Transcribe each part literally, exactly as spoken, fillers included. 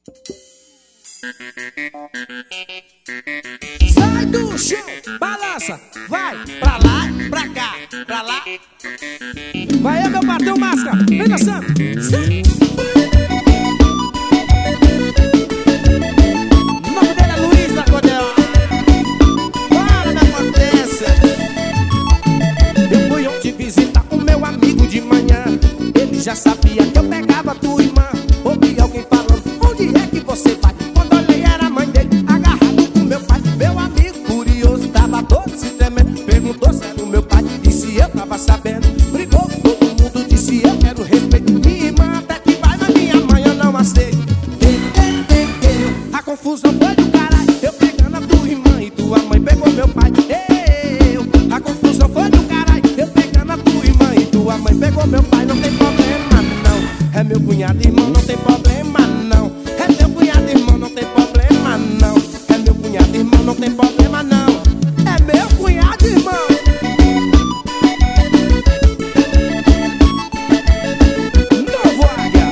Sai do chão, balança, vai pra lá, pra cá, pra lá. Vai aí, meu patrão Máscara, vem dançando. Sai. O nome dele é Luiz da Cordeão. Bora, minha potência. Eu fui ontem visitar o meu amigo de manhã. Ele já sabia que eu pegava a tua irmã. Ouvi alguém falando, onde é que você vai? Quando olhei era a mãe dele, agarrado com meu pai. Meu amigo curioso, tava todo se tremendo. Perguntou se era o meu pai, e se eu tava sabendo. Brigou com todo mundo, disse eu quero respeito. Minha irmã até que vai, mas minha mãe eu não aceito. A confusão foi do caralho, eu pegando a tua irmã e tua mãe pegou meu pai. Eu, a confusão foi do caralho, eu pegando a tua irmã e tua mãe pegou meu pai. Não tem problema não, é meu cunhado irmão, não tem problema não. É meu cunhado irmão, não tem problema não. É meu cunhado irmão, não tem problema não. É meu cunhado irmão. Novo Águia.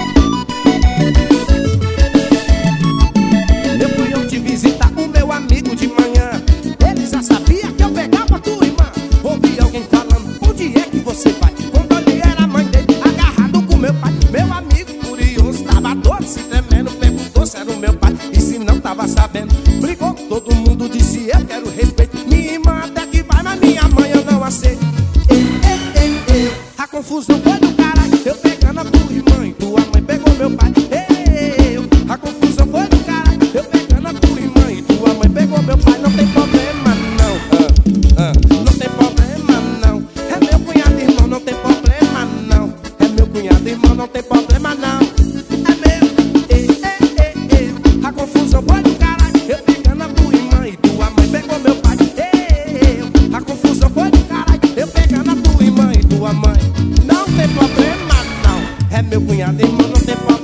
Eu fui ontem visitar o meu amigo de manhã. Ele já sabia que eu pegava a tua irmã. Ouvi alguém falando, onde é que você vai? Quando olhei era a mãe dele, agarrado com meu pai. Meu amigo curioso, tava todo se tremendo. Perguntou se era o meu pai, e se não tava sabendo. Brigou, todo mundo disse eu quero respeito. Minha irmã até que vai, mas minha mãe eu não aceito. Ei, ei, ei, ei. A confusão foi do caralho, eu pegando a tua irmã e tua mãe pegou meu pai. Eu, a confusão foi do caralho, eu pegando a tua irmã e tua mãe pegou meu pai. Não tem problema não, ah, ah, não tem problema não. É meu cunhado irmão, não tem problema não. É meu cunhado irmão, não tem problema não. É meu, ei, ei, ei, ei. A confusão foi do caralho, eu pegando a tua irmã e tua mãe pegou meu pai. Eu, a confusão foi do caralho, eu pegando a tua irmã e tua mãe. Não tem problema não, é meu cunhado irmão, não tem problema.